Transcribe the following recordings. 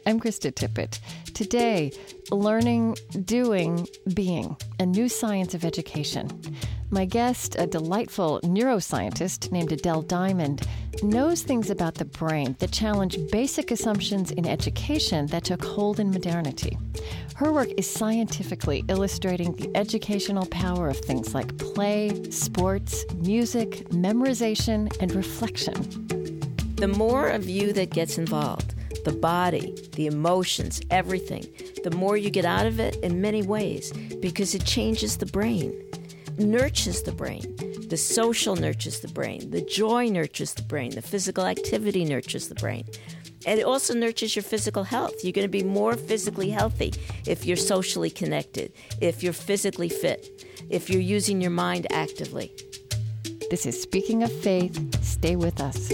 I'm Krista Tippett. Today, learning, doing, being, a new science of education. My guest, a delightful neuroscientist named Adele Diamond, knows things about the brain that challenge basic assumptions in education that took hold in modernity. Her work is scientifically illustrating the educational power of things like play, sports, music, memorization, and reflection. The more of you that gets involved, the body, the emotions, everything, the more you get out of it in many ways, because it changes the brain, nurtures the brain. The social nurtures the brain. The joy nurtures the brain. The physical activity nurtures the brain. And it also nurtures your physical health. You're going to be more physically healthy if you're socially connected, if you're physically fit, if you're using your mind actively. This is Speaking of Faith. Stay with us.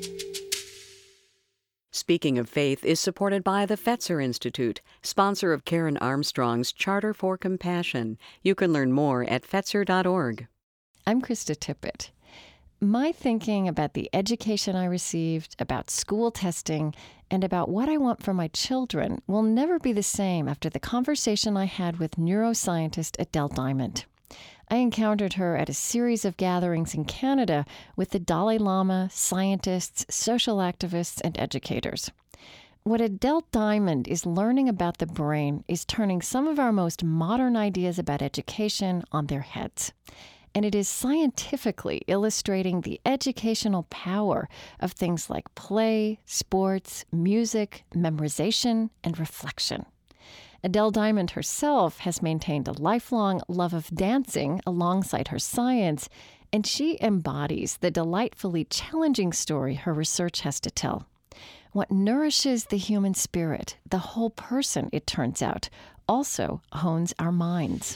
Speaking of Faith is supported by the Fetzer Institute, sponsor of Karen Armstrong's Charter for Compassion. You can learn more at Fetzer.org. I'm Krista Tippett. My thinking about the education I received, about school testing, and about what I want for my children will never be the same after the conversation I had with neuroscientist Adele Diamond. I encountered her at a series of gatherings in Canada with the Dalai Lama, scientists, social activists, and educators. What Adele Diamond is learning about the brain is turning some of our most modern ideas about education on their heads. And it is scientifically illustrating the educational power of things like play, sports, music, memorization, and reflection. Adele Diamond herself has maintained a lifelong love of dancing alongside her science, and she embodies the delightfully challenging story her research has to tell. What nourishes the human spirit, the whole person, it turns out, also hones our minds.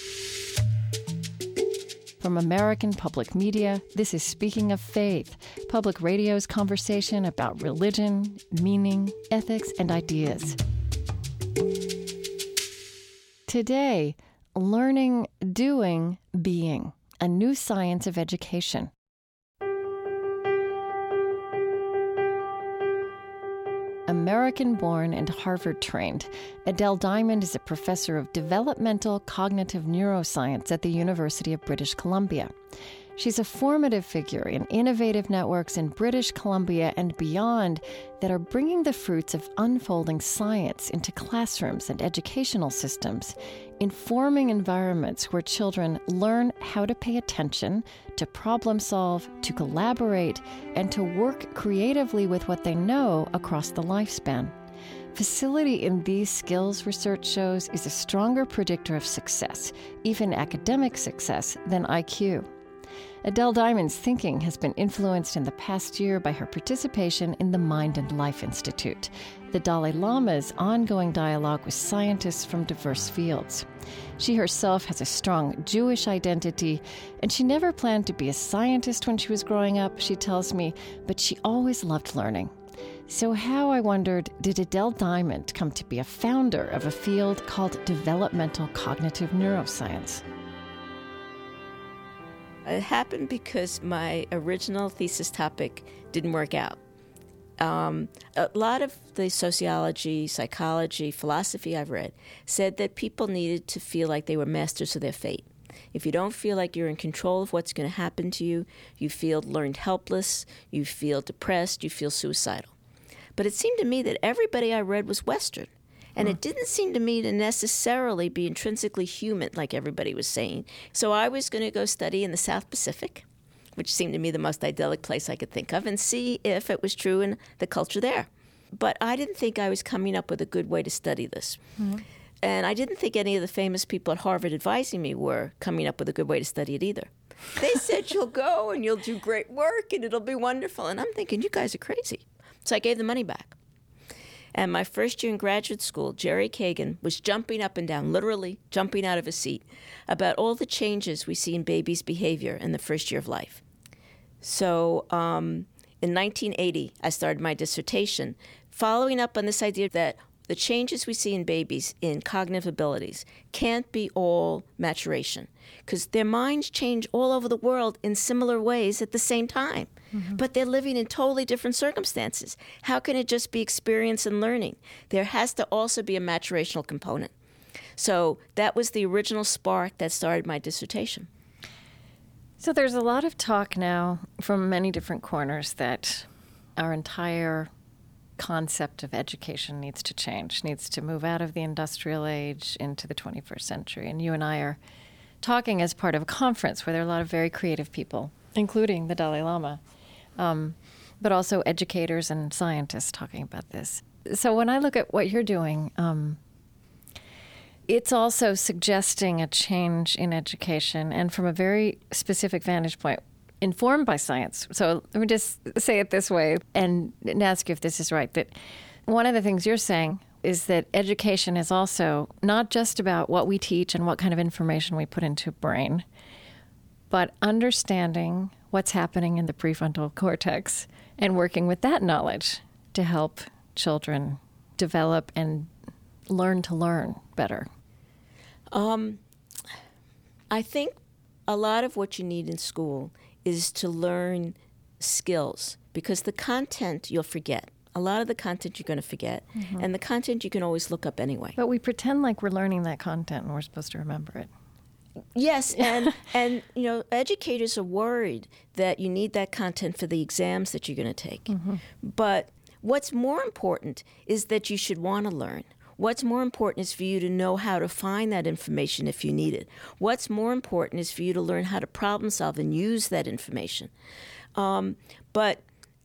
From American Public Media, this is Speaking of Faith, public radio's conversation about religion, meaning, ethics, and ideas. Today, learning, doing, being, a new science of education. American-born and Harvard-trained, Adele Diamond is a professor of developmental cognitive neuroscience at the University of British Columbia. She's a formative figure in innovative networks in British Columbia and beyond that are bringing the fruits of unfolding science into classrooms and educational systems, informing environments where children learn how to pay attention, to problem solve, to collaborate, and to work creatively with what they know across the lifespan. Facility in these skills, research shows, is a stronger predictor of success, even academic success, than IQ. Adele Diamond's thinking has been influenced in the past year by her participation in the Mind and Life Institute, the Dalai Lama's ongoing dialogue with scientists from diverse fields. She herself has a strong Jewish identity, and she never planned to be a scientist when she was growing up, she tells me, but she always loved learning. So how, I wondered, did Adele Diamond come to be a founder of a field called developmental cognitive neuroscience? It happened because my original thesis topic didn't work out. A lot of the sociology, psychology, philosophy I've read said that people needed to feel like they were masters of their fate. If you don't feel like you're in control of what's going to happen to you, you feel learned helpless, you feel depressed, you feel suicidal. But it seemed to me that everybody I read was Western. And it didn't seem to me to necessarily be intrinsically human, like everybody was saying. So I was going to go study in the South Pacific, which seemed to me the most idyllic place I could think of, and see if it was true in the culture there. But I didn't think I was coming up with a good way to study this. Mm-hmm. And I didn't think any of the famous people at Harvard advising me were coming up with a good way to study it either. They said, you'll go and you'll do great work and it'll be wonderful. And I'm thinking, you guys are crazy. So I gave the money back. And my first year in graduate school, Jerry Kagan was jumping up and down, literally jumping out of his seat, about all the changes we see in babies' behavior in the first year of life. So in 1980, I started my dissertation, following up on this idea that the changes we see in babies in cognitive abilities can't be all maturation, because their minds change all over the world in similar ways at the same time. but they're living in totally different circumstances. How can it just be experience and learning? There has to also be a maturational component. So that was the original spark that started my dissertation. So there's a lot of talk now from many different corners that our entire concept of education needs to change, needs to move out of the industrial age into the 21st century. And you and I are talking as part of a conference where there are a lot of very creative people, including the Dalai Lama, but also educators and scientists talking about this. So when I look at what you're doing, it's also suggesting a change in education, and from a very specific vantage point, informed by science. So let me just say it this way and ask you if this is right, that one of the things you're saying is that education is also not just about what we teach and what kind of information we put into a brain, but understanding what's happening in the prefrontal cortex and working with that knowledge to help children develop and learn to learn better. I think a lot of what you need in school is to learn skills, because the content you'll forget. A lot of the content you're going to forget, and the content you can always look up anyway. But we pretend like we're learning that content and we're supposed to remember it. Yes, and educators are worried that you need that content for the exams that you're going to take. But what's more important is that you should want to learn. What's more important is for you to know how to find that information if you need it. What's more important is for you to learn how to problem solve and use that information. But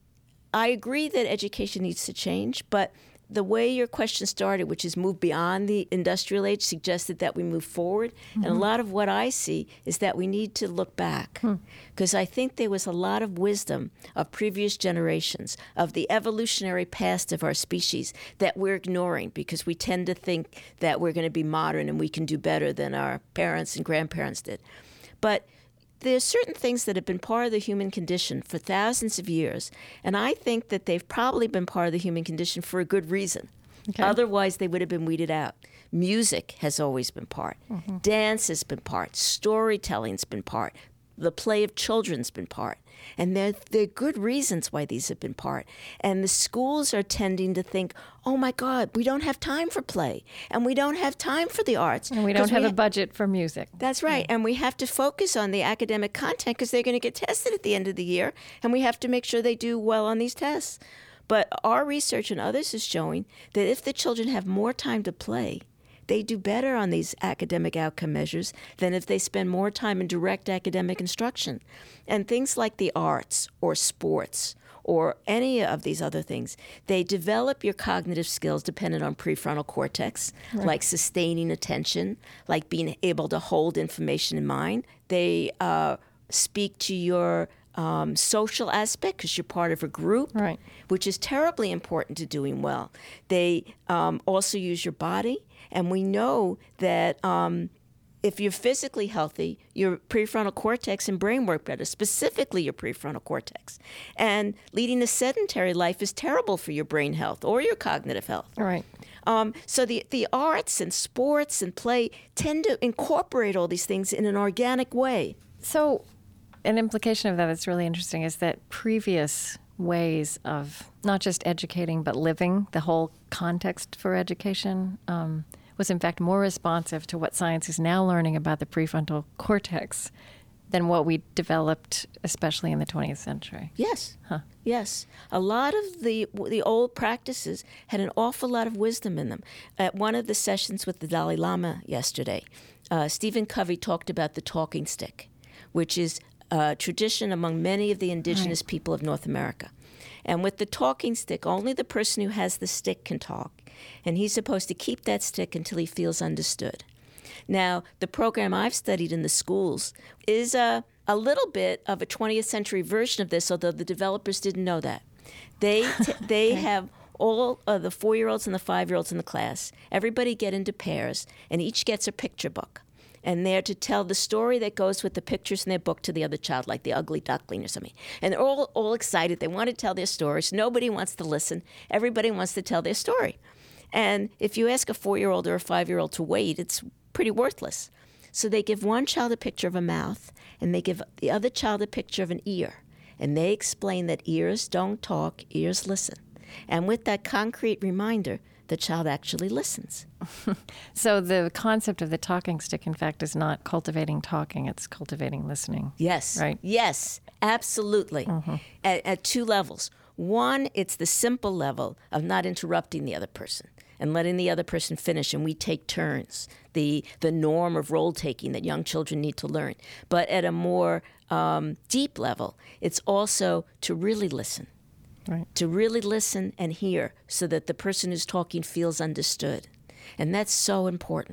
I agree that education needs to change, but the way your question started, which is move beyond the industrial age, suggested that we move forward. And a lot of what I see is that we need to look back, because I think there was a lot of wisdom of previous generations, of the evolutionary past of our species, that we're ignoring because we tend to think that we're going to be modern and we can do better than our parents and grandparents did. But there's certain things that have been part of the human condition for thousands of years, and I think that they've probably been part of the human condition for a good reason. Okay. Otherwise, they would have been weeded out. Music has always been part. Dance has been part. Storytelling's been part. The play of children's been part. And there are good reasons why these have been part. And the schools are tending to think, oh, my God, we don't have time for play. And we don't have time for the arts. And we don't have a budget for music. That's right. Yeah. And we have to focus on the academic content because they're going to get tested at the end of the year. And we have to make sure they do well on these tests. But our research and others is showing that if the children have more time to play, they do better on these academic outcome measures than if they spend more time in direct academic instruction. And things like the arts or sports or any of these other things, they develop your cognitive skills dependent on prefrontal cortex, like sustaining attention, like being able to hold information in mind. They speak to your social aspect because you're part of a group, which is terribly important to doing well. They also use your body. And we know that if you're physically healthy, your prefrontal cortex and brain work better, specifically your prefrontal cortex. And leading a sedentary life is terrible for your brain health or your cognitive health. Right. So the arts and sports and play tend to incorporate all these things in an organic way. So an implication of that that's really interesting is that previous ways of not just educating but living, the whole context for education, was in fact more responsive to what science is now learning about the prefrontal cortex than what we developed, especially in the 20th century. Yes. Yes. A lot of the old practices had an awful lot of wisdom in them. At one of the sessions with the Dalai Lama yesterday, Stephen Covey talked about the talking stick, which is a tradition among many of the indigenous people of North America. And with the talking stick, only the person who has the stick can talk. And he's supposed to keep that stick until he feels understood. Now, the program I've studied in the schools is a little bit of a 20th century version of this, although the developers didn't know that. They have all of the 4-year-olds and the 5-year-olds in the class. Everybody get into pairs, and each gets a picture book. And they're to tell the story that goes with the pictures in their book to the other child, like the ugly duckling or something. And they're all excited. They want to tell their stories. Nobody wants to listen. Everybody wants to tell their story. And if you ask a 4-year-old or a 5-year-old to wait, it's pretty worthless. So they give one child a picture of a mouth, and they give the other child a picture of an ear. And they explain that ears don't talk, ears listen. And with that concrete reminder, the child actually listens. So the concept of the talking stick, in fact, is not cultivating talking, it's cultivating listening. Yes. Right? Yes, absolutely. At two levels. One, it's the simple level of not interrupting the other person and letting the other person finish, and we take turns, the norm of role-taking that young children need to learn. But at a more deep level, it's also to really listen. Right. To really listen and hear so that the person who's talking feels understood. And that's so important.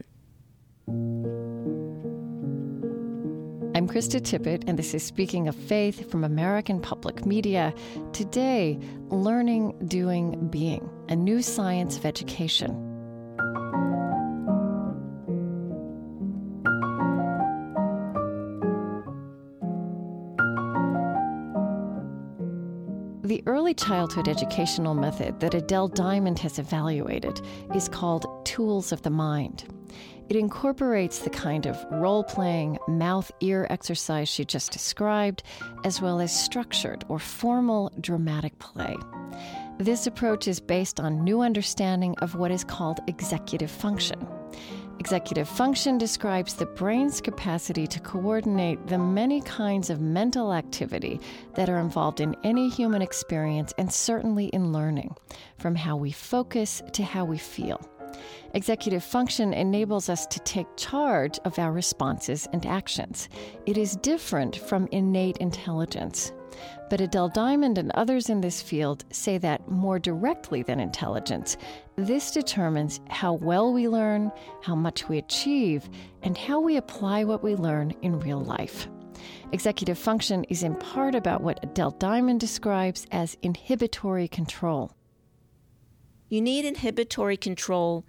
I'm Krista Tippett, and this is Speaking of Faith from American Public Media. Today, Learning, Doing, Being, a new science of education. The early childhood educational method that Adele Diamond has evaluated is called Tools of the Mind. It incorporates the kind of role-playing, mouth-ear exercise she just described, as well as structured or formal dramatic play. This approach is based on new understanding of what is called executive function. Executive function describes the brain's capacity to coordinate the many kinds of mental activity that are involved in any human experience and certainly in learning, from how we focus to how we feel. Executive function enables us to take charge of our responses and actions. It is different from innate intelligence. But Adele Diamond and others in this field say that more directly than intelligence, this determines how well we learn, how much we achieve, and how we apply what we learn in real life. Executive function is in part about what Adele Diamond describes as inhibitory control. You need inhibitory control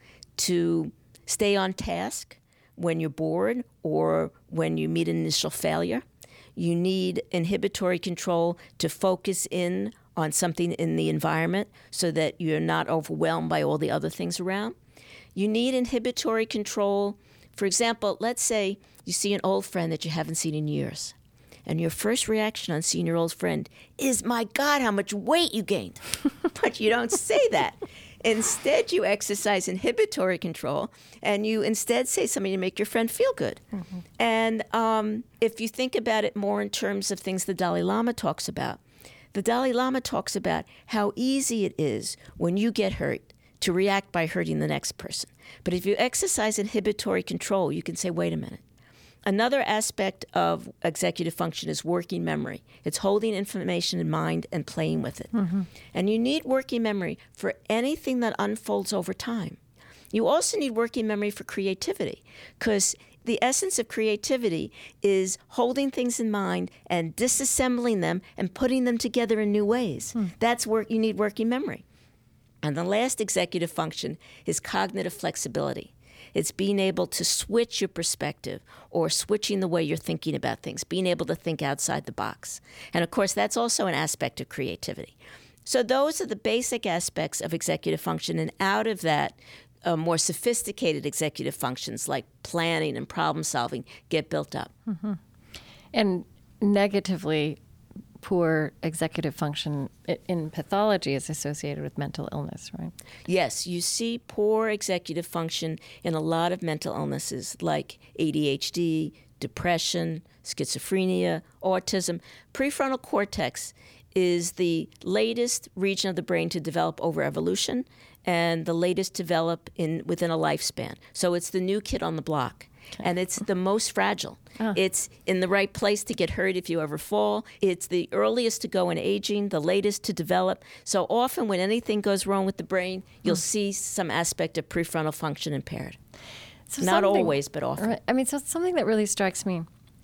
to stay on task when you're bored or when you meet an initial failure. You need inhibitory control to focus in on something in the environment so that you're not overwhelmed by all the other things around. You need inhibitory control. For example, let's say you see an old friend that you haven't seen in years, and your first reaction on seeing your old friend is, "My God, how much weight you gained." But you don't say that. Instead, you exercise inhibitory control, and you instead say something to make your friend feel good. Mm-hmm. And if you think about it more in terms of things the Dalai Lama talks about, the Dalai Lama talks about how easy it is when you get hurt to react by hurting the next person. But if you exercise inhibitory control, you can say, wait a minute. Another aspect of executive function is working memory. It's holding information in mind and playing with it. Mm-hmm. And you need working memory for anything that unfolds over time. You also need working memory for creativity, because the essence of creativity is holding things in mind and disassembling them and putting them together in new ways. That's work. You need working memory. And the last executive function is cognitive flexibility. It's being able to switch your perspective or switching the way you're thinking about things, being able to think outside the box. And of course, that's also an aspect of creativity. So those are the basic aspects of executive function. And out of that, more sophisticated executive functions like planning and problem solving get built up. Mm-hmm. And negatively, poor executive function in pathology is associated with mental illness, right? Yes, you see poor executive function in a lot of mental illnesses like ADHD, depression, schizophrenia, autism. Prefrontal cortex is the latest region of the brain to develop over evolution and the latest to develop within a lifespan. So it's the new kid on the block. Okay. And it's the most fragile. Oh. It's in the right place to get hurt if you ever fall. It's the earliest to go in aging, the latest to develop. So often when anything goes wrong with the brain, you'll see some aspect of prefrontal function impaired. So not always, but often. I mean, so something that really strikes me,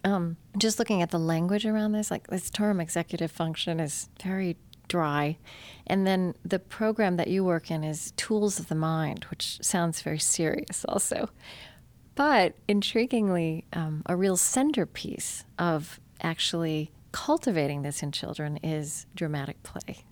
just looking at the language around this, like this term executive function is very dry. And then the program that you work in is Tools of the Mind, which sounds very serious also. But intriguingly, a real centerpiece of actually cultivating this in children is dramatic play.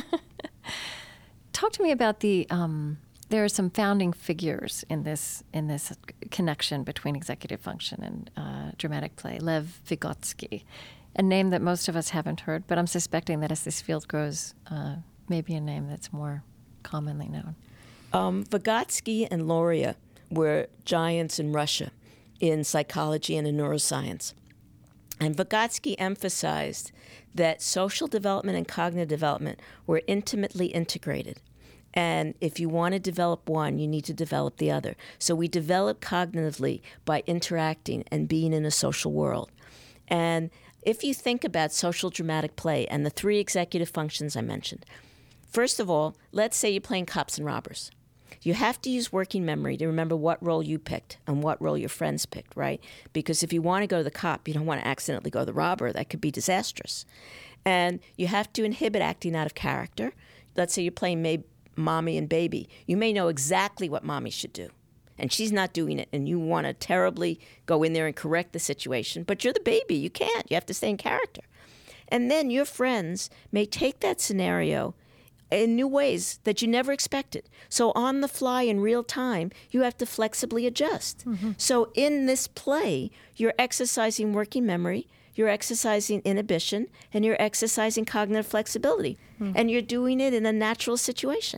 Talk to me about there are some founding figures in this connection between executive function and dramatic play. Lev Vygotsky a name that most of us haven't heard, but I'm suspecting that as this field grows, maybe a name that's more commonly known. Vygotsky and Luria were giants in Russia in psychology and in neuroscience. And Vygotsky emphasized that social development and cognitive development were intimately integrated. And if you want to develop one, you need to develop the other. So we develop cognitively by interacting and being in a social world. And if you think about social dramatic play and the 3 executive functions I mentioned, first of all, let's say you're playing cops and robbers. You have to use working memory to remember what role you picked and what role your friends picked, right? Because if you want to go to the cop, you don't want to accidentally go to the robber. That could be disastrous. And you have to inhibit acting out of character. Let's say you're playing mommy and baby. You may know exactly what mommy should do, and she's not doing it, and you want to terribly go in there and correct the situation, but you're the baby. You can't. You have to stay in character. And then your friends may take that scenario in new ways that you never expected. So on the fly in real time, you have to flexibly adjust. Mm-hmm. So in this play, you're exercising working memory, you're exercising inhibition, and you're exercising cognitive flexibility. Mm-hmm. And you're doing it in a natural situation.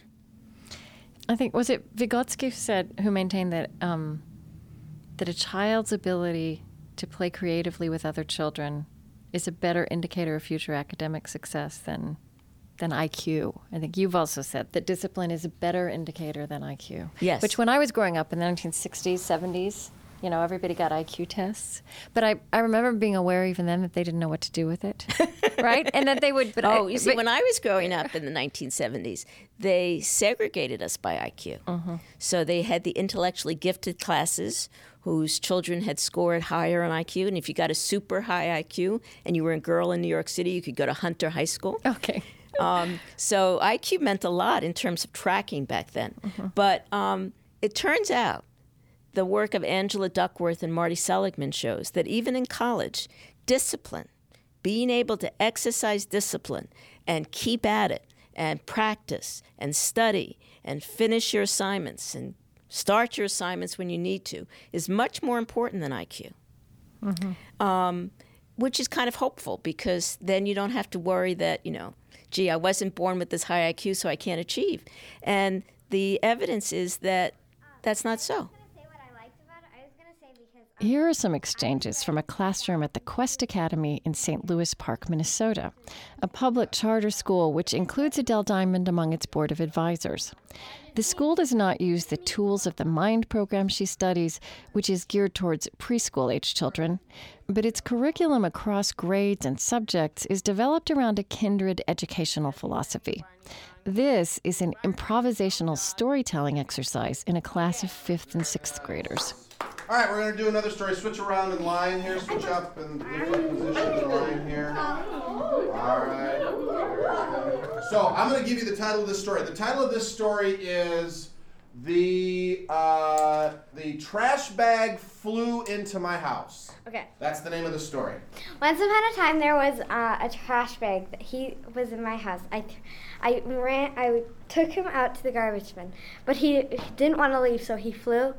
I think, was it Vygotsky who maintained that that a child's ability to play creatively with other children is a better indicator of future academic success than IQ. I think you've also said that discipline is a better indicator than IQ. Yes. Which when I was growing up in the 1960s, 70s, everybody got IQ tests. But I remember being aware even then that they didn't know what to do with it, right? And that they would... when I was growing up in the 1970s, they segregated us by IQ. Mm-hmm. So they had the intellectually gifted classes whose children had scored higher on IQ. And if you got a super high IQ and you were a girl in New York City, you could go to Hunter High School. Okay. So IQ meant a lot in terms of tracking back then. Mm-hmm. But it turns out the work of Angela Duckworth and Marty Seligman shows that even in college, discipline, being able to exercise discipline and keep at it and practice and study and finish your assignments and start your assignments when you need to is much more important than IQ. Mm-hmm. Which is kind of hopeful because then you don't have to worry that, gee, I wasn't born with this high IQ, so I can't achieve. And the evidence is that that's not so. Here are some exchanges from a classroom at the Quest Academy in St. Louis Park, Minnesota, a public charter school which includes Adele Diamond among its board of advisors. The school does not use the Tools of the Mind program she studies, which is geared towards preschool-age children, but its curriculum across grades and subjects is developed around a kindred educational philosophy. This is an improvisational storytelling exercise in a class of 5th and 6th graders. All right, we're going to do another story. Switch around in line here. Switch up and different positions in line here. All right. So I'm going to give you the title of this story. The title of this story is The Trash Bag Flew Into My House. Okay. That's the name of the story. Once upon a time, there was a trash bag that he was in my house. I took him out to the garbage bin, but he didn't want to leave, so he flew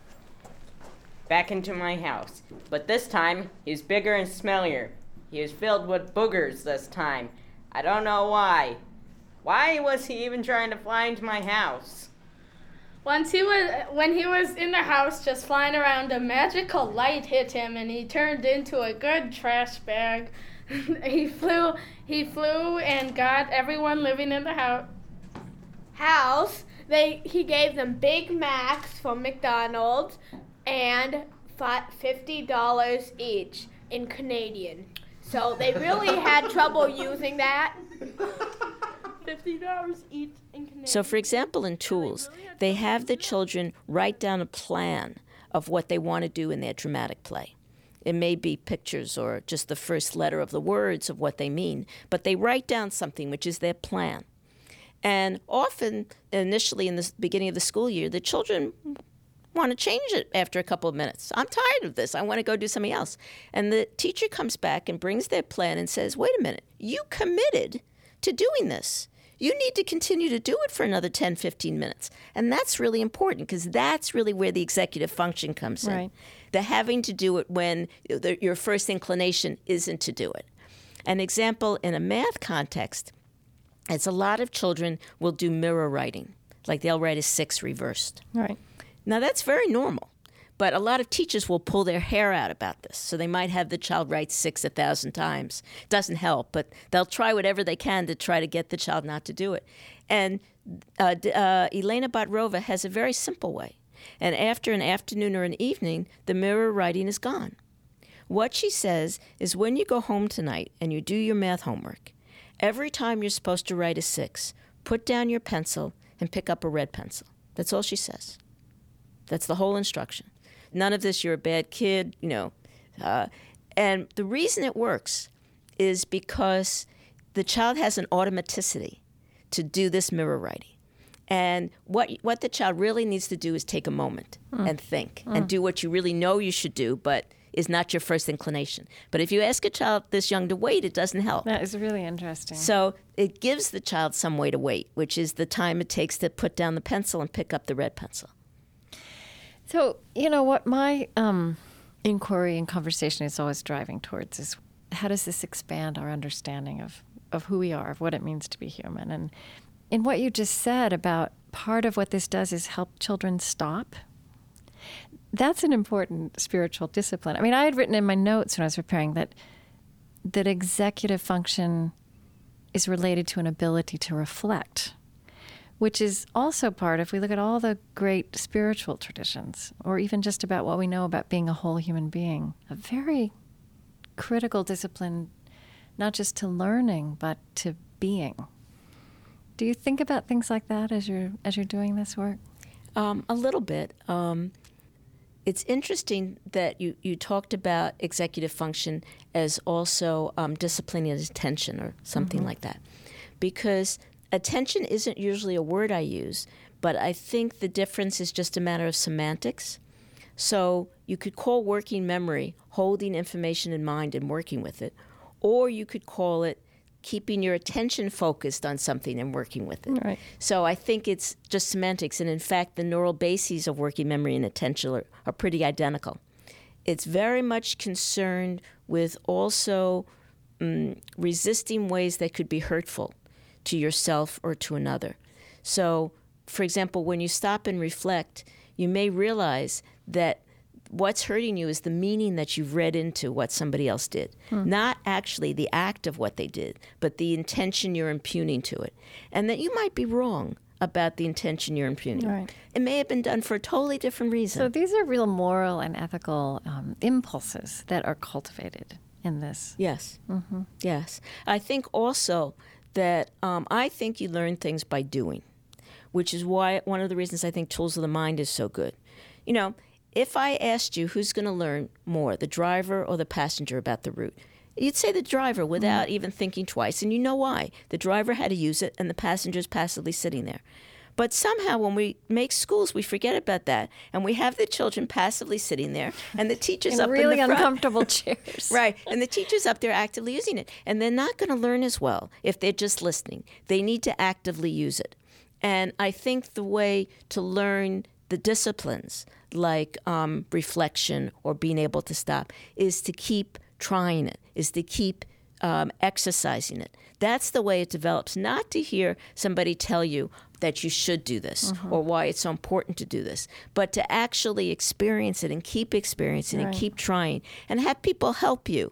back into my house. But this time, he's bigger and smellier. He is filled with boogers this time. I don't know why. Why was he even trying to fly into my house? When he was in the house just flying around, a magical light hit him and he turned into a good trash bag. He flew and got everyone living in the house. He gave them Big Macs from McDonald's and $50 each in Canadian. So they really had trouble using that. $50 each in Canadian. So, for example, in Tools, they have the children write down a plan of what they want to do in their dramatic play. It may be pictures or just the first letter of the words of what they mean, but they write down something which is their plan. And often, initially in the beginning of the school year, the children want to change it after a couple of minutes. I'm tired of this. I want to go do something else. And the teacher comes back and brings their plan and says, wait a minute, you committed to doing this. You need to continue to do it for another 10, 15 minutes. And that's really important because that's really where the executive function comes in. Right. The having to do it when your first inclination isn't to do it. An example in a math context is a lot of children will do mirror writing, like they'll write a 6 reversed. Right. Now, that's very normal, but a lot of teachers will pull their hair out about this. So they might have the child write 6 1,000 times. Doesn't help, but they'll try whatever they can to try to get the child not to do it. And Elena Batrova has a very simple way. And after an afternoon or an evening, the mirror writing is gone. What she says is when you go home tonight and you do your math homework, every time you're supposed to write a 6, put down your pencil and pick up a red pencil. That's all she says. That's the whole instruction. None of this, you're a bad kid, and the reason it works is because the child has an automaticity to do this mirror writing. And what the child really needs to do is take a moment and think and do what you really know you should do, but is not your first inclination. But if you ask a child this young to wait, it doesn't help. That is really interesting. So it gives the child some way to wait, which is the time it takes to put down the pencil and pick up the red pencil. So, what my inquiry and conversation is always driving towards is how does this expand our understanding of who we are, of what it means to be human? And in what you just said about part of what this does is help children stop. That's an important spiritual discipline. I mean, I had written in my notes when I was preparing that executive function is related to an ability to reflect, which is also part, if we look at all the great spiritual traditions, or even just about what we know about being a whole human being, a very critical discipline, not just to learning, but to being. Do you think about things like that as you're doing this work? A little bit. It's interesting that you talked about executive function as also disciplining attention or something like that. Because attention isn't usually a word I use, but I think the difference is just a matter of semantics. So you could call working memory holding information in mind and working with it, or you could call it keeping your attention focused on something and working with it. Right. So I think it's just semantics. And in fact, the neural bases of working memory and attention are pretty identical. It's very much concerned with also resisting ways that could be hurtful to yourself or to another. So, for example, when you stop and reflect, you may realize that what's hurting you is the meaning that you've read into what somebody else did. Not actually the act of what they did, but the intention you're impugning to it. And that you might be wrong about the intention you're impugning. Right. It may have been done for a totally different reason. So these are real moral and ethical impulses that are cultivated in this. Yes. Yes. I think also that I think you learn things by doing, which is why one of the reasons I think Tools of the Mind is so good. If I asked you who's going to learn more, the driver or the passenger about the route, you'd say the driver without even thinking twice. And you know why. The driver had to use it and the passenger's passively sitting there. But somehow when we make schools, we forget about that. And we have the children passively sitting there and the teacher's up really in the front. uncomfortable chairs. Right. And the teacher's up there actively using it. And they're not going to learn as well if they're just listening. They need to actively use it. And I think the way to learn the disciplines like reflection or being able to stop is to keep trying it, is to keep exercising it. That's the way it develops, not to hear somebody tell you that you should do this or why it's so important to do this, but to actually experience it and keep experiencing and keep trying and have people help you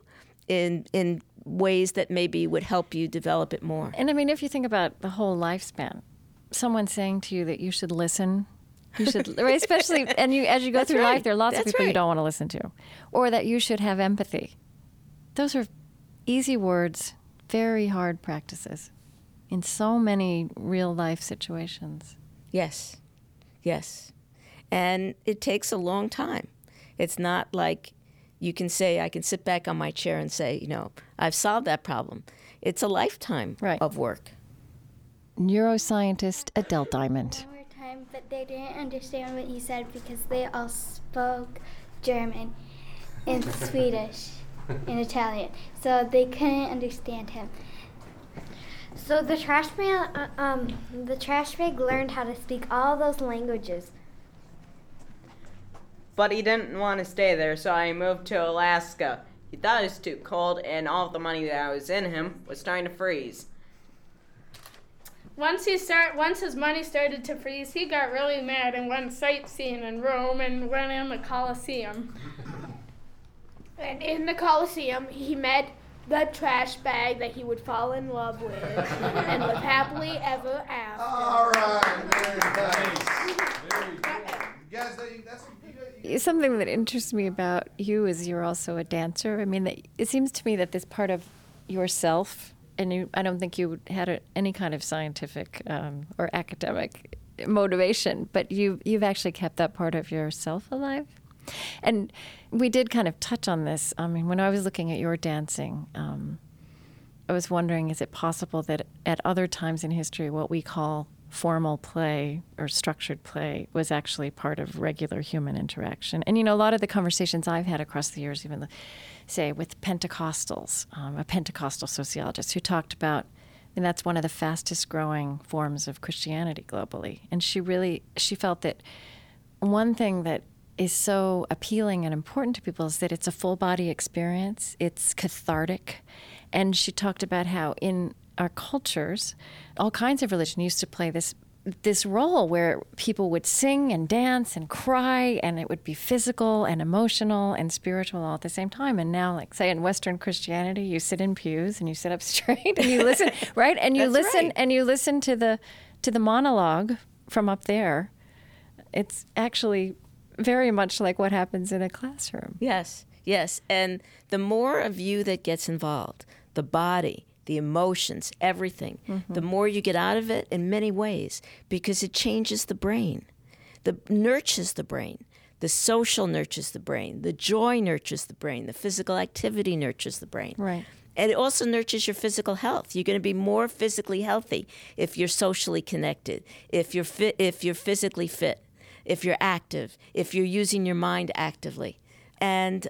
in ways that maybe would help you develop it more. And I mean, if you think about the whole lifespan, someone saying to you that you should listen, you should, right? Especially, and as you go That's through right. life, there are lots of That's people you right. don't want to listen to, or that you should have empathy. Those are easy words, very hard practices in so many real life situations. Yes, yes. And it takes a long time. It's not like you can say, I can sit back on my chair and say, I've solved that problem. It's a lifetime of work. Neuroscientist Adele Diamond. One more time, but they didn't understand what he said because they all spoke German and Swedish and Italian, so they couldn't understand him. So the trash bag learned how to speak all those languages. But he didn't want to stay there, so he moved to Alaska. He thought it was too cold, and all the money that was in him was starting to freeze. Once his money started to freeze, he got really mad and went sightseeing in Rome and went in the Colosseum. And in the Colosseum, he met the trash bag that he would fall in love with and live happily ever after. All right, very nice. Very good. Guys, Something that interests me about you is you're also a dancer. I mean, it seems to me that this part of yourself, and I don't think you had any kind of scientific or academic motivation, but you've actually kept that part of yourself alive. And we did kind of touch on this. I mean, when I was looking at your dancing, I was wondering, is it possible that at other times in history, what we call formal play or structured play was actually part of regular human interaction? And, a lot of the conversations I've had across the years, even, say, with Pentecostals, a Pentecostal sociologist who talked about, and that's one of the fastest growing forms of Christianity globally. And she felt that one thing that is so appealing and important to people is that it's a full body experience. It's cathartic. And she talked about how in our cultures, all kinds of religion used to play this role where people would sing and dance and cry, and it would be physical and emotional and spiritual all at the same time. And now, like, say, in Western Christianity, you sit in pews and you sit up straight and you listen, right? And you listen, and you listen to the monologue from up there. It's actually very much like what happens in a classroom. Yes. And the more of you that gets involved, the body, the emotions, everything, the more you get out of it in many ways, because it changes the brain. Nurtures the brain. The social nurtures the brain. The joy nurtures the brain. The physical activity nurtures the brain. Right. And it also nurtures your physical health. You're going to be more physically healthy if you're socially connected, if you're physically fit, if you're active, if you're using your mind actively. And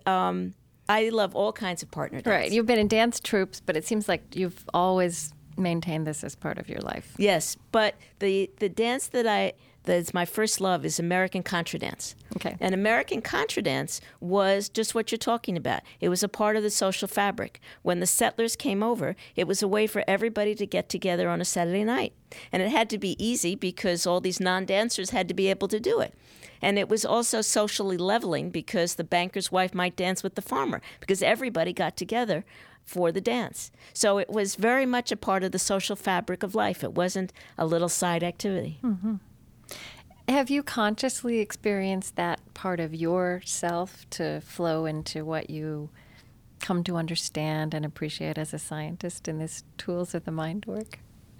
I love all kinds of partner dance. Right. You've been in dance troupes, but it seems like you've always maintained this as part of your life. Yes, but the dance that's my first love is American Contra Dance. Okay. And American Contra Dance was just what you're talking about. It was a part of the social fabric. When the settlers came over, it was a way for everybody to get together on a Saturday night. And it had to be easy because all these non-dancers had to be able to do it. And it was also socially leveling because the banker's wife might dance with the farmer because everybody got together for the dance. So it was very much a part of the social fabric of life. It wasn't a little side activity. Mm-hmm. Have you consciously experienced that part of yourself to flow into what you come to understand and appreciate as a scientist in this Tools of the Mind work?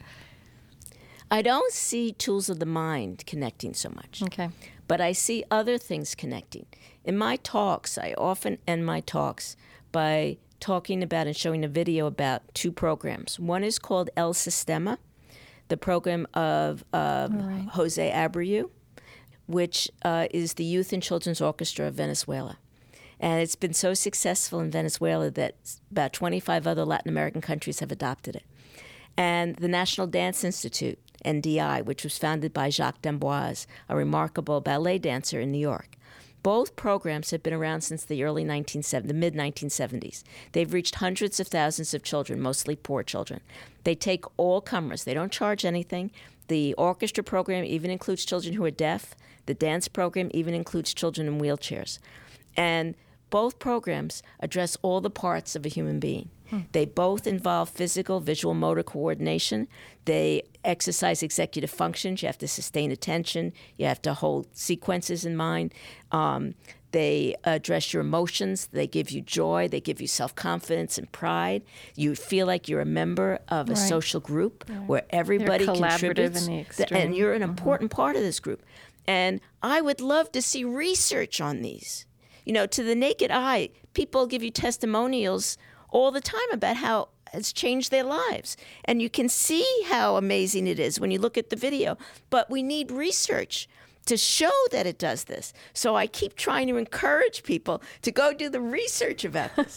I don't see Tools of the Mind connecting so much. Okay. But I see other things connecting. In my talks, I often end my talks by talking about and showing a video about two programs. One is called El Sistema, the program of Jose Abreu, which is the Youth and Children's Orchestra of Venezuela. And it's been so successful in Venezuela that about 25 other Latin American countries have adopted it. And the National Dance Institute, NDI, which was founded by Jacques d'Amboise, a remarkable ballet dancer in New York. Both programs have been around since the mid-1970s. They've reached hundreds of thousands of children, mostly poor children. They take all comers. They don't charge anything. The orchestra program even includes children who are deaf. The dance program even includes children in wheelchairs. And both programs address all the parts of a human being. They both involve physical, visual, motor coordination. They exercise executive functions. You have to sustain attention. You have to hold sequences in mind. They address your emotions. They give you joy. They give you self-confidence and pride. You feel like you're a member of a social group where everybody contributes. And you're an important part of this group. And I would love to see research on these. To the naked eye, people give you testimonials all the time about how it's changed their lives. And you can see how amazing it is when you look at the video. But we need research to show that it does this. So I keep trying to encourage people to go do the research about this.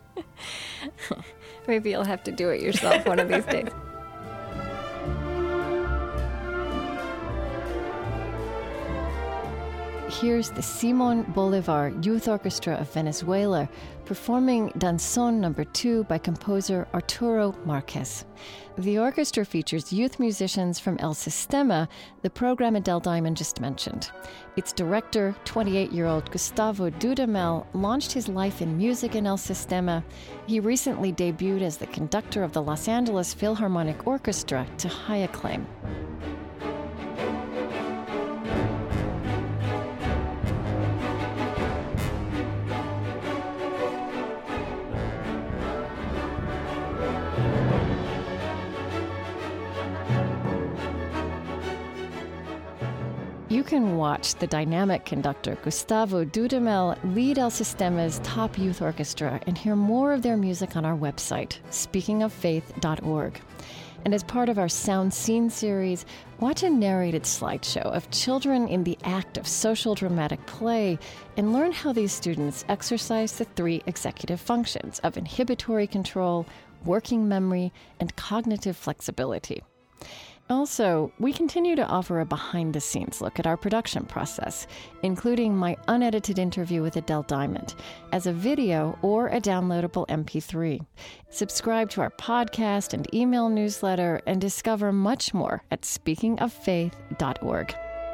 Maybe you'll have to do it yourself one of these days. here's the Simon Bolivar Youth Orchestra of Venezuela performing Danzón No. 2 by composer Arturo Marquez. The orchestra features youth musicians from El Sistema, the program Adele Diamond just mentioned. Its director, 28-year-old Gustavo Dudamel, launched his life in music in El Sistema. He recently debuted as the conductor of the Los Angeles Philharmonic Orchestra to high acclaim. You can watch the dynamic conductor Gustavo Dudamel lead El Sistema's top youth orchestra and hear more of their music on our website, speakingoffaith.org. And as part of our Sound Scene series, watch a narrated slideshow of children in the act of social dramatic play and learn how these students exercise the 3 executive functions of inhibitory control, working memory, and cognitive flexibility. Also, we continue to offer a behind-the-scenes look at our production process, including my unedited interview with Adele Diamond, as a video or a downloadable MP3. Subscribe to our podcast and email newsletter and discover much more at speakingoffaith.org.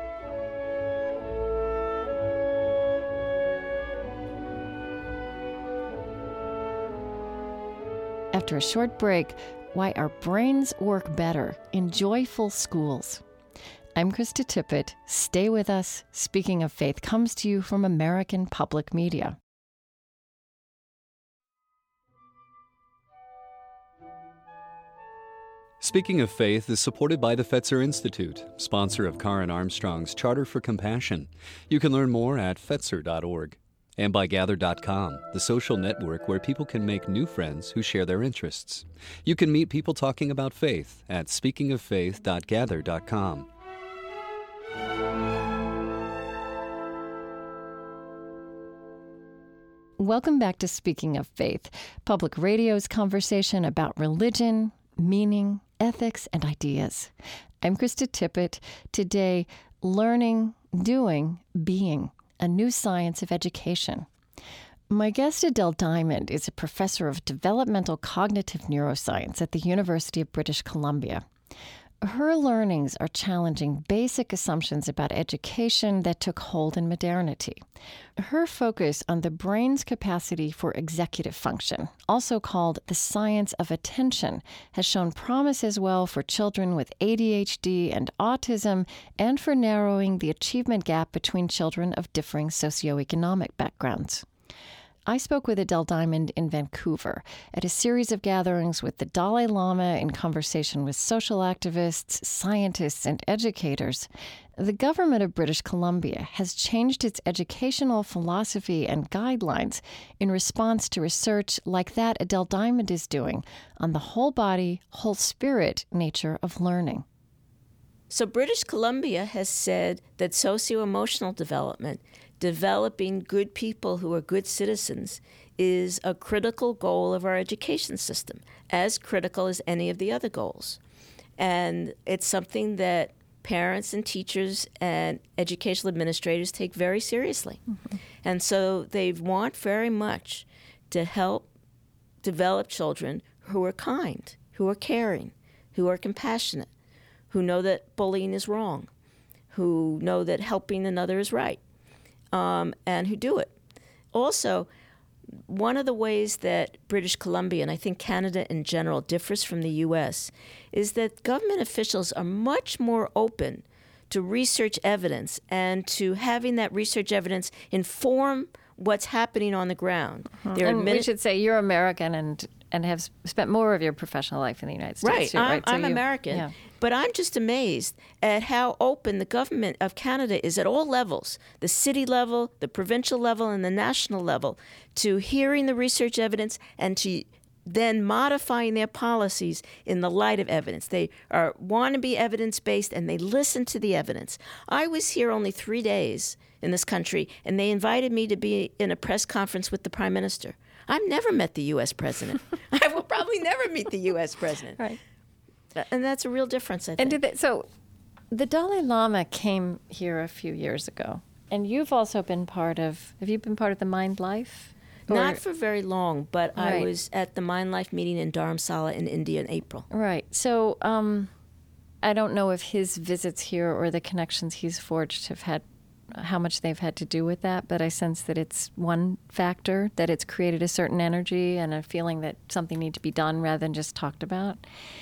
After a short break, why our brains work better in joyful schools. I'm Krista Tippett. Stay with us. Speaking of Faith comes to you from American Public Media. Speaking of Faith is supported by the Fetzer Institute, sponsor of Karen Armstrong's Charter for Compassion. You can learn more at fetzer.org. And by Gather.com, the social network where people can make new friends who share their interests. You can meet people talking about faith at speakingoffaith.gather.com. Welcome back to Speaking of Faith, public radio's conversation about religion, meaning, ethics, and ideas. I'm Krista Tippett. Today, learning, doing, being. A new science of education. My guest, Adele Diamond, is a professor of developmental cognitive neuroscience at the University of British Columbia. Her learnings are challenging basic assumptions about education that took hold in modernity. Her focus on the brain's capacity for executive function, also called the science of attention, has shown promise as well for children with ADHD and autism and for narrowing the achievement gap between children of differing socioeconomic backgrounds. I spoke with Adele Diamond in Vancouver at a series of gatherings with the Dalai Lama in conversation with social activists, scientists, and educators. The government of British Columbia has changed its educational philosophy and guidelines in response to research like that Adele Diamond is doing on the whole body, whole spirit nature of learning. So British Columbia has said that socio-emotional development, developing good people who are good citizens, is a critical goal of our education system, as critical as any of the other goals. And it's something that parents and teachers and educational administrators take very seriously. Mm-hmm. And so they want very much to help develop children who are kind, who are caring, who are compassionate, who know that bullying is wrong, who know that helping another is right, and who do it. Also, one of the ways that British Columbia, and I think Canada in general, differs from the U.S. is that government officials are much more open to research evidence and to having that research evidence inform what's happening on the ground. Mm-hmm. And we should say you're American and have spent more of your professional life in the United States. Right, too, right? I'm American. Yeah. But I'm just amazed at how open the government of Canada is at all levels, the city level, the provincial level, and the national level, to hearing the research evidence and to then modifying their policies in the light of evidence. They want to be evidence-based, and they listen to the evidence. I was here only 3 days in this country, and they invited me to be in a press conference with the Prime Minister. I've never met the U.S. president. I will probably never meet the U.S. president. Right. And that's a real difference, I think. And so the Dalai Lama came here a few years ago, And you've also been have you been part of the Mind Life? Not for very long, but Right. I was at the Mind Life meeting in Dharamsala in India in April. Right. So I don't know if his visits here or the connections he's forged have had, how much they've had to do with that, but I sense that it's one factor, that it's created a certain energy and a feeling that something needs to be done rather than just talked about.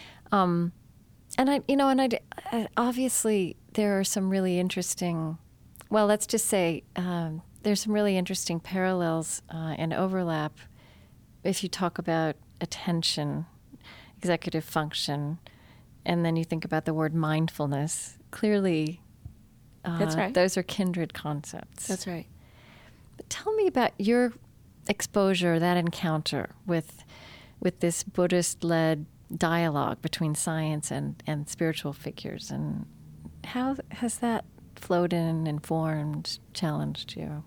Obviously there are some really interesting, well, let's just say there's some really interesting parallels and overlap if you talk about attention, executive function, and then you think about the word mindfulness. Clearly, That's right. Those are kindred concepts. That's right. But tell me about your exposure, that encounter with this Buddhist-led dialogue between science and spiritual figures, and how has that flowed in, informed, challenged you?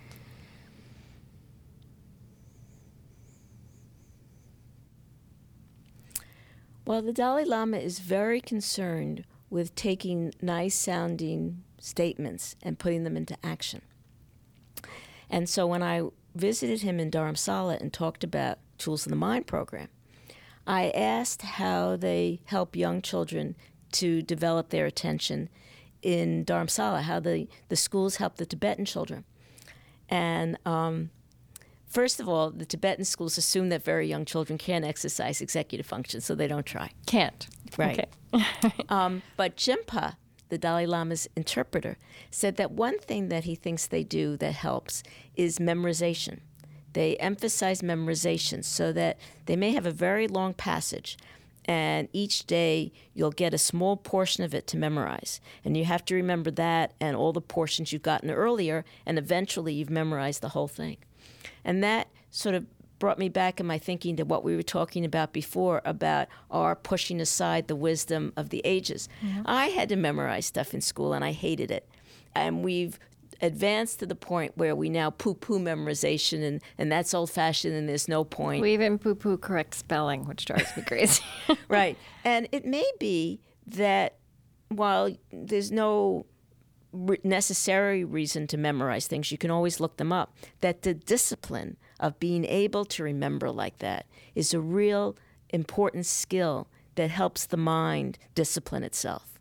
Well, the Dalai Lama is very concerned with taking nice-sounding statements and putting them into action. And so when I visited him in Dharamsala and talked about Tools of the Mind program, I asked how they help young children to develop their attention in Dharamsala, how the schools help the Tibetan children. And first of all, the Tibetan schools assume that very young children can't exercise executive function, so they don't try. Can't. Right. Okay. But Jinpa, the Dalai Lama's interpreter, said that one thing that he thinks they do that helps is memorization. They emphasize memorization so that they may have a very long passage, and each day you'll get a small portion of it to memorize. And you have to remember that and all the portions you've gotten earlier, and eventually you've memorized the whole thing. And that sort of brought me back in my thinking to what we were talking about before about our pushing aside the wisdom of the ages. Mm-hmm. I had to memorize stuff in school, and I hated it. And we've advanced to the point where we now poo-poo memorization, and that's old-fashioned, and there's no point. We even poo-poo correct spelling, which drives me crazy. Right. And it may be that while there's no necessary reason to memorize things, you can always look them up, that the discipline of being able to remember like that is a real important skill that helps the mind discipline itself.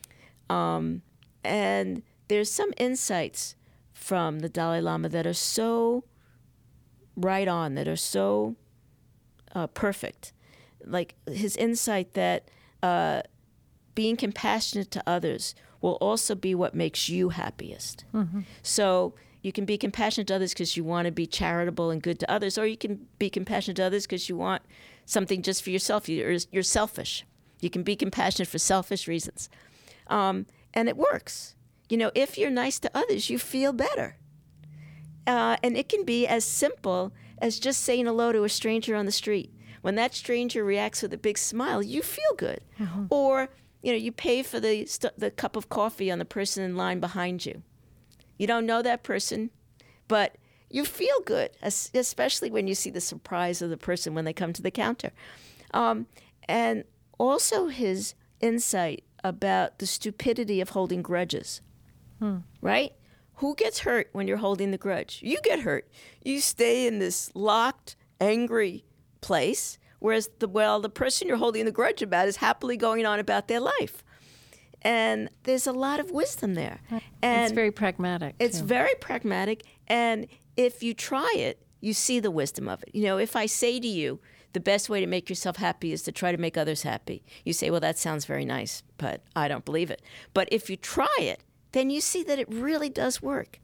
And there's some insights from the Dalai Lama that are so right on, that are so perfect. Like his insight that being compassionate to others will also be what makes you happiest. Mm-hmm. So you can be compassionate to others because you want to be charitable and good to others, or you can be compassionate to others because you want something just for yourself. You're selfish. You can be compassionate for selfish reasons. And it works. You know, if you're nice to others, you feel better. And it can be as simple as just saying hello to a stranger on the street. When that stranger reacts with a big smile, you feel good. Mm-hmm. Or, you know, you pay for the cup of coffee on the person in line behind you. You don't know that person, but you feel good, especially when you see the surprise of the person when they come to the counter. And also his insight about the stupidity of holding grudges, right? Who gets hurt when you're holding the grudge? You get hurt. You stay in this locked, angry place, whereas the person you're holding the grudge about is happily going on about their life. And there's a lot of wisdom there. And it's very pragmatic. It's very pragmatic. And if you try it, you see the wisdom of it. You know, if I say to you, the best way to make yourself happy is to try to make others happy, you say, well, that sounds very nice, but I don't believe it. But if you try it, then you see that it really does work.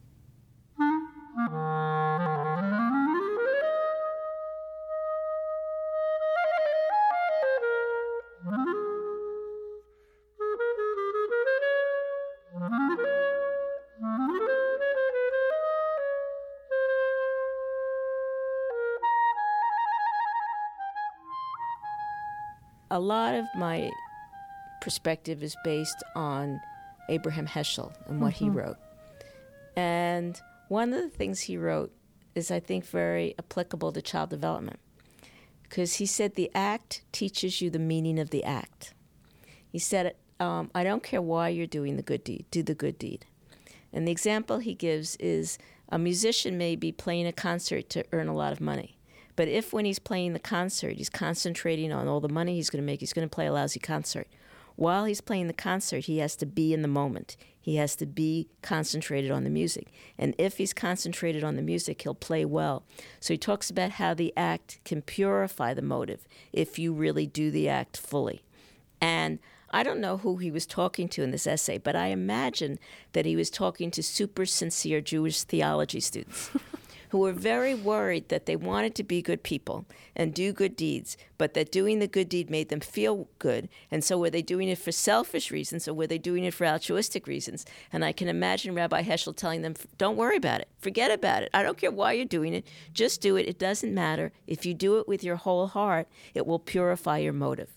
A lot of my perspective is based on Abraham Heschel and what he wrote. And one of the things he wrote is, I think, very applicable to child development, because he said the act teaches you the meaning of the act. He said, I don't care why you're doing the good deed, do the good deed. And the example he gives is a musician may be playing a concert to earn a lot of money. But if when he's playing the concert, he's concentrating on all the money he's going to make, he's going to play a lousy concert. While he's playing the concert, he has to be in the moment. He has to be concentrated on the music. And if he's concentrated on the music, he'll play well. So he talks about how the act can purify the motive if you really do the act fully. And I don't know who he was talking to in this essay, but I imagine that he was talking to super sincere Jewish theology students who were very worried that they wanted to be good people and do good deeds, but that doing the good deed made them feel good. And so were they doing it for selfish reasons, or were they doing it for altruistic reasons? And I can imagine Rabbi Heschel telling them, don't worry about it. Forget about it. I don't care why you're doing it. Just do it. It doesn't matter. If you do it with your whole heart, it will purify your motive.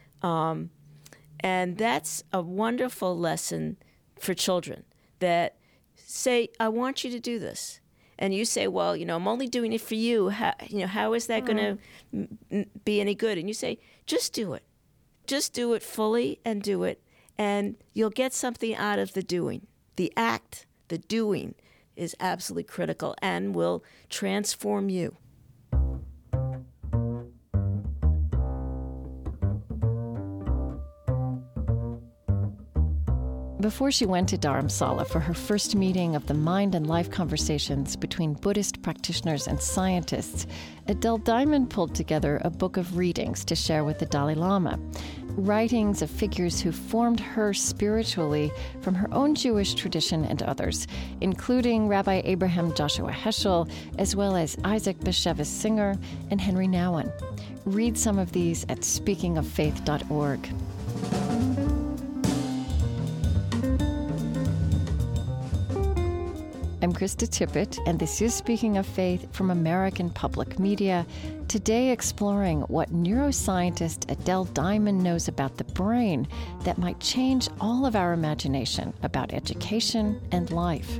And that's a wonderful lesson for children, that say, I want you to do this. And you say, well, I'm only doing it for you. How is that going to be any good? And you say, just do it. Just do it fully and do it. And you'll get something out of the doing. The act, the doing, is absolutely critical and will transform you. Before she went to Dharamsala for her first meeting of the mind and life conversations between Buddhist practitioners and scientists, Adele Diamond pulled together a book of readings to share with the Dalai Lama, writings of figures who formed her spiritually from her own Jewish tradition and others, including Rabbi Abraham Joshua Heschel, as well as Isaac Bashevis Singer and Henry Nouwen. Read some of these at speakingoffaith.org. I'm Krista Tippett, and this is Speaking of Faith from American Public Media, today exploring what neuroscientist Adele Diamond knows about the brain that might change all of our imagination about education and life.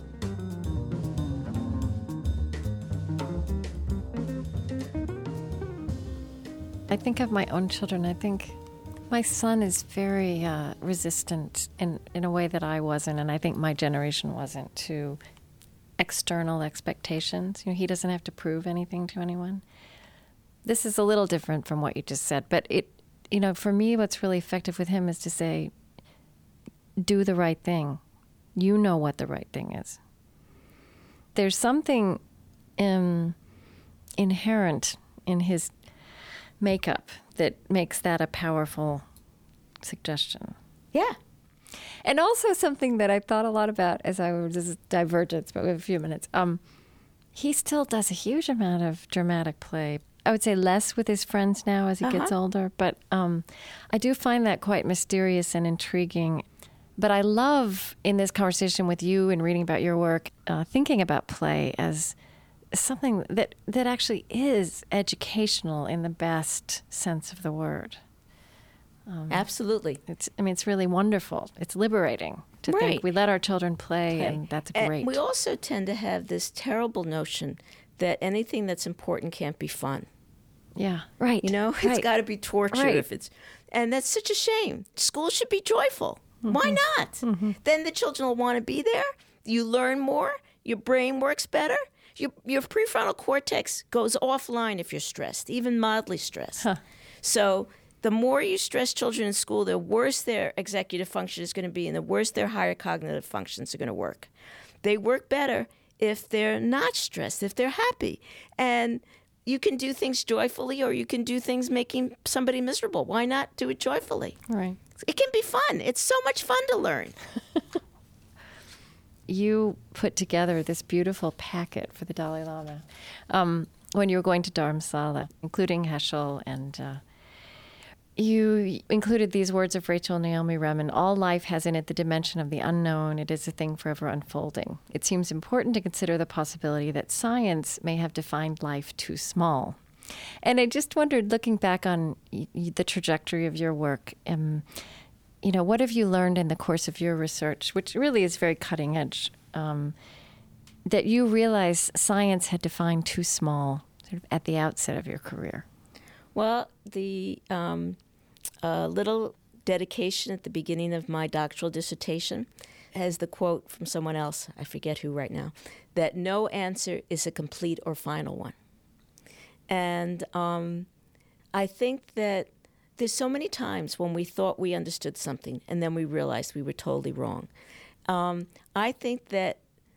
I think of my own children. I think my son is very resistant in a way that I wasn't, and I think my generation wasn't, to external expectations. He doesn't have to prove anything to anyone. This is a little different from what you just said, but for me, what's really effective with him is to say, do the right thing. You know what the right thing is. There's something inherent in his makeup that makes that a powerful suggestion. Yeah. And also something that I thought a lot about as I was, this is divergence, but we have a few minutes. He still does a huge amount of dramatic play. I would say less with his friends now as he gets older, but I do find that quite mysterious and intriguing. But I love, in this conversation with you and reading about your work, thinking about play as something that actually is educational in the best sense of the word. Absolutely. It's really wonderful. It's liberating to think we let our children play, and that's great. And we also tend to have this terrible notion that anything that's important can't be fun. Yeah, right. It's got to be torture and that's such a shame. School should be joyful. Mm-hmm. Why not? Mm-hmm. Then the children will want to be there. You learn more. Your brain works better. Your prefrontal cortex goes offline if you're stressed, even mildly stressed. Huh. So the more you stress children in school, the worse their executive function is going to be, and the worse their higher cognitive functions are going to work. They work better if they're not stressed, if they're happy. And you can do things joyfully, or you can do things making somebody miserable. Why not do it joyfully? Right. It can be fun. It's so much fun to learn. You put together this beautiful packet for the Dalai Lama when you were going to Dharamsala, including Heschel, and you included these words of Rachel Naomi Remen: all life has in it the dimension of the unknown. It is a thing forever unfolding. It seems important to consider the possibility that science may have defined life too small. And I just wondered, looking back on the trajectory of your work, what have you learned in the course of your research, which really is very cutting edge, that you realize science had defined too small sort of at the outset of your career? Well, the little dedication at the beginning of my doctoral dissertation has the quote from someone else, I forget who right now, that no answer is a complete or final one. And I think that there's so many times when we thought we understood something and then we realized we were totally wrong. I think that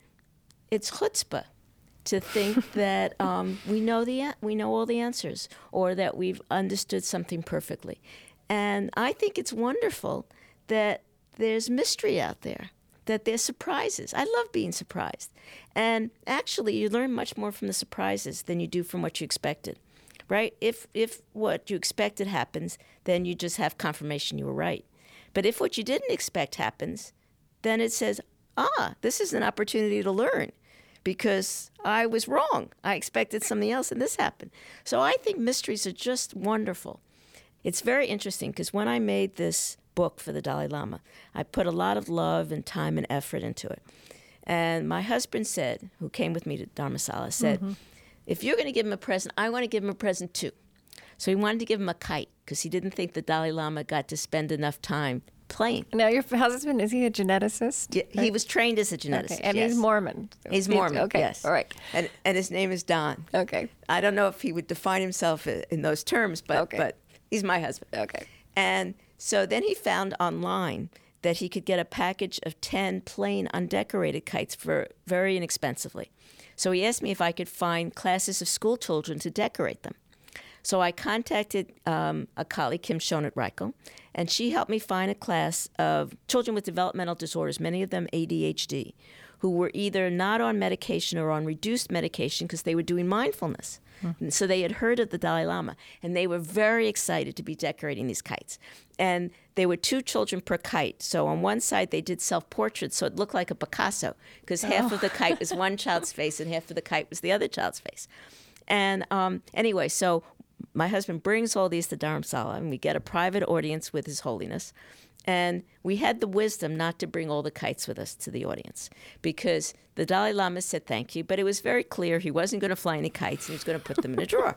it's chutzpah to think that we know all the answers, or that we've understood something perfectly. And I think it's wonderful that there's mystery out there, that there's surprises. I love being surprised. And actually, you learn much more from the surprises than you do from what you expected, right? If what you expected happens, then you just have confirmation you were right. But if what you didn't expect happens, then it says, this is an opportunity to learn, because I was wrong. I expected something else, and this happened. So I think mysteries are just wonderful. It's very interesting, because when I made this book for the Dalai Lama, I put a lot of love and time and effort into it. And my husband said, who came with me to Dharamsala, said, if you're going to give him a present, I want to give him a present too. So he wanted to give him a kite, because he didn't think the Dalai Lama got to spend enough time playing. Now, your husband, is he a geneticist? Yeah, he was trained as a geneticist. Okay. And yes. he's Mormon. He's Mormon, okay. Yes. All right. And his name is Don. Okay. I don't know if he would define himself in those terms, but he's my husband. Okay. And so then he found online that he could get a package of 10 plain undecorated kites for very inexpensively. So he asked me if I could find classes of school children to decorate them. So I contacted a colleague, Kim Schoen at Reichel, and she helped me find a class of children with developmental disorders, many of them ADHD, who were either not on medication or on reduced medication because they were doing mindfulness. And so they had heard of the Dalai Lama, and they were very excited to be decorating these kites. And there were 2 children per kite. So on one side, they did self-portraits, so it looked like a Picasso, because half of the kite was one child's face and half of the kite was the other child's face. And anyway, so my husband brings all these to Dharamsala, and we get a private audience with His Holiness. And we had the wisdom not to bring all the kites with us to the audience, because the Dalai Lama said thank you, but it was very clear he wasn't going to fly any kites, and he was going to put them in a drawer.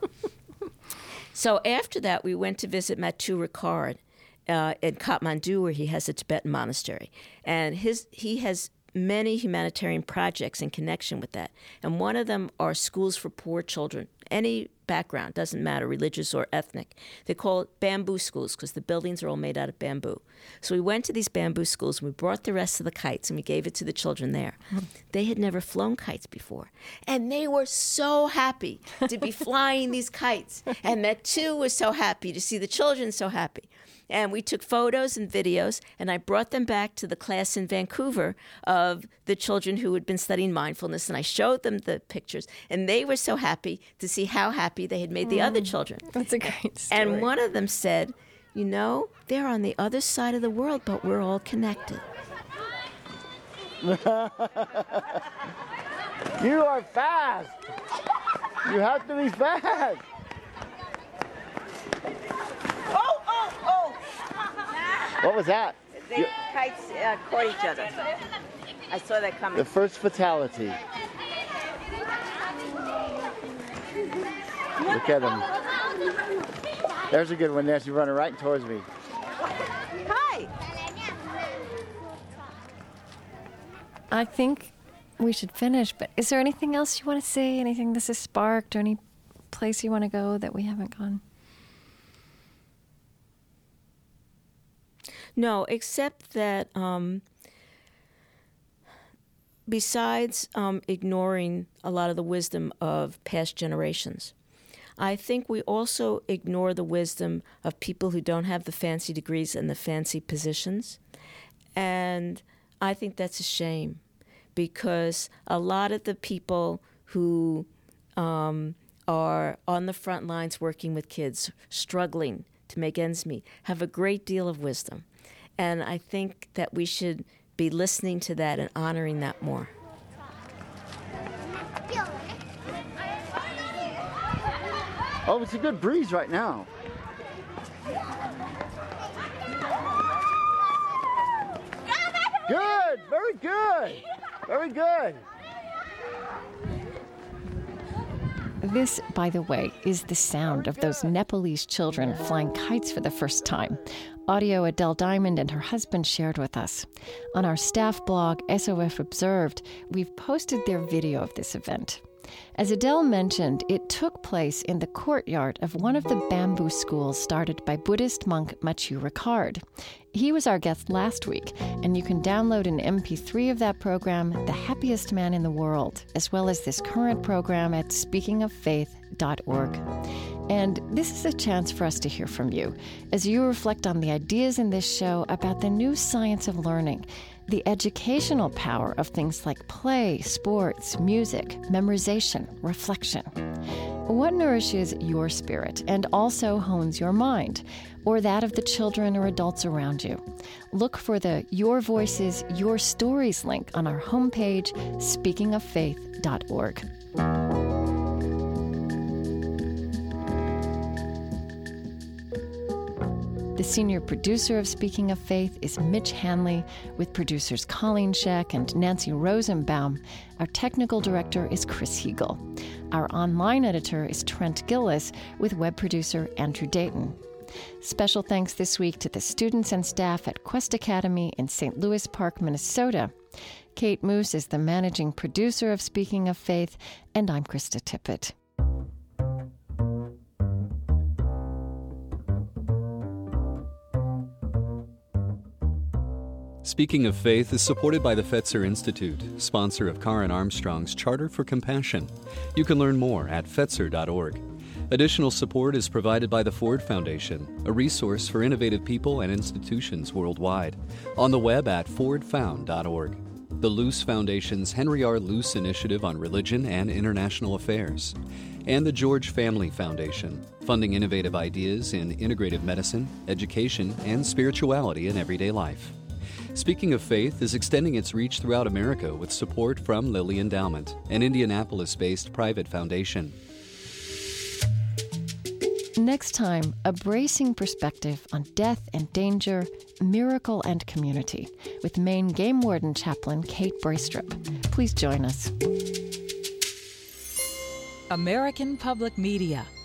So after that, we went to visit Matthieu Ricard in Kathmandu, where he has a Tibetan monastery. And he has many humanitarian projects in connection with that. And one of them are schools for poor children, any background, doesn't matter, religious or ethnic. They call it bamboo schools because the buildings are all made out of bamboo. So we went to these bamboo schools, and we brought the rest of the kites, and we gave it to the children there. They had never flown kites before. And they were so happy to be flying these kites. And Matthieu was so happy to see the children so happy. And we took photos and videos, and I brought them back to the class in Vancouver of the children who had been studying mindfulness, and I showed them the pictures, and they were so happy to see how happy they had made the other children. That's a great story. And one of them said, you know, they're on the other side of the world, but we're all connected. You are fast. You have to be fast. What was that? The kites caught each other. I saw that coming. The first fatality. Look at him. There's a good one there. She's running right towards me. Hi. I think we should finish, but is there anything else you want to say? Anything this has sparked, or any place you want to go that we haven't gone? No, except that besides ignoring a lot of the wisdom of past generations, I think we also ignore the wisdom of people who don't have the fancy degrees and the fancy positions. And I think that's a shame, because a lot of the people who are on the front lines working with kids, struggling to make ends meet, have a great deal of wisdom. And I think that we should be listening to that and honoring that more. Oh, it's a good breeze right now. Good, very good, very good. This, by the way, is the sound of those Nepalese children flying kites for the first time. audio Adele Diamond and her husband shared with us. On our staff blog, SOF Observed, we've posted their video of this event. As Adele mentioned, it took place in the courtyard of one of the bamboo schools started by Buddhist monk Matthieu Ricard. He was our guest last week, and you can download an MP3 of that program, The Happiest Man in the World, as well as this current program at speakingoffaith.org. And this is a chance for us to hear from you as you reflect on the ideas in this show about the new science of learning, the educational power of things like play, sports, music, memorization, reflection. What nourishes your spirit and also hones your mind, or that of the children or adults around you? Look for the Your Voices, Your Stories link on our homepage, speakingoffaith.org. The senior producer of Speaking of Faith is Mitch Hanley, with producers Colleen Scheck and Nancy Rosenbaum. Our technical director is Chris Heagle. Our online editor is Trent Gillis, with web producer Andrew Dayton. Special thanks this week to the students and staff at Quest Academy in St. Louis Park, Minnesota. Kate Moose is the managing producer of Speaking of Faith, and I'm Krista Tippett. Speaking of Faith is supported by the Fetzer Institute, sponsor of Karen Armstrong's Charter for Compassion. You can learn more at fetzer.org. Additional support is provided by the Ford Foundation, a resource for innovative people and institutions worldwide, on the web at fordfound.org. The Luce Foundation's Henry R. Luce Initiative on Religion and International Affairs, and the George Family Foundation, funding innovative ideas in integrative medicine, education, and spirituality in everyday life. Speaking of Faith is extending its reach throughout America with support from Lilly Endowment, an Indianapolis-based private foundation. Next time, a bracing perspective on death and danger, miracle and community, with Maine Game Warden Chaplain Kate Braestrup. Please join us. American Public Media